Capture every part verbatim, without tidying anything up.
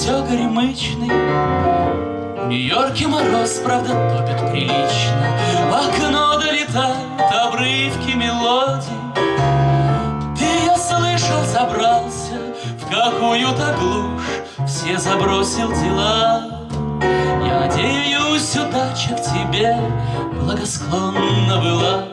все горемычный. В Нью-Йорке мороз, правда, топит прилично. В окно долетают обрывки мелодий. Ты, я слышал, забрался в какую-то глушь, все забросил дела. Я надеюсь, удача к тебе благосклонна была.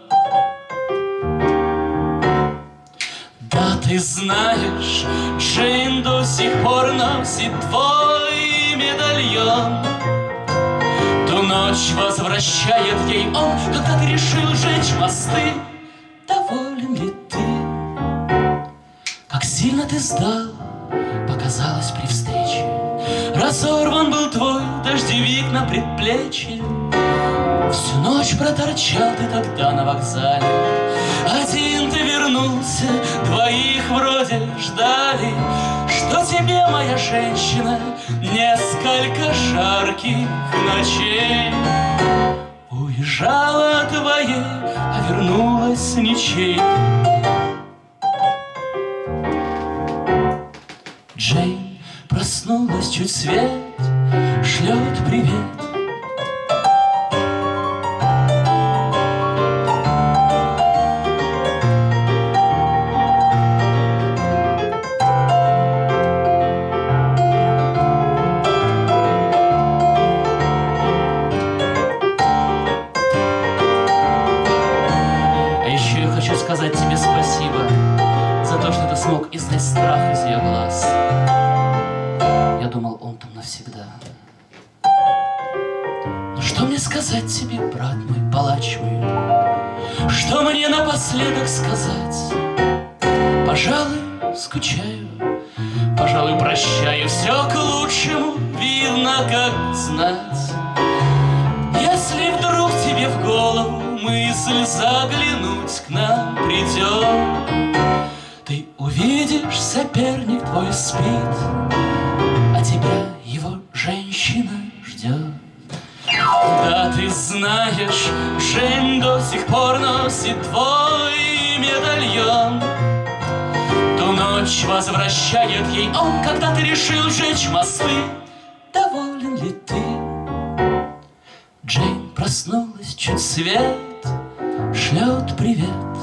Да, ты знаешь, Джейн до сих пор носит твой медальон. Ту ночь возвращает ей он, когда ты решил сжечь мосты. Доволен ли ты? Как сильно ты сдал, показалось при встрече. Разорван был твой дождевик на предплечье. Всю ночь проторчал ты тогда на вокзале. Один ты вернулся, двоих вроде ждали. Что тебе, моя женщина, несколько жарких ночей. Уезжала твоей, а вернулась ничей. Джейн проснулась, чуть свет шлет привет. А еще я хочу сказать тебе спасибо за то, что ты смог изгнать страх из ее глаз. Я думал, он там навсегда. Но что мне сказать тебе, брат мой, палач мой? Что мне напоследок сказать? Пожалуй, скучаю, пожалуй, прощаю. Все к лучшему, видно, как знать. Если вдруг тебе в голову мысль заглянуть к нам придет, ты увидишь, соперник твой спит, а тебя его женщина ждет. Да, ты знаешь, Джейн до сих пор носит твой медальон. Ту ночь возвращает ей он, когда ты решил сжечь мосты. Доволен ли ты? Джейн проснулась, чуть свет шлет привет.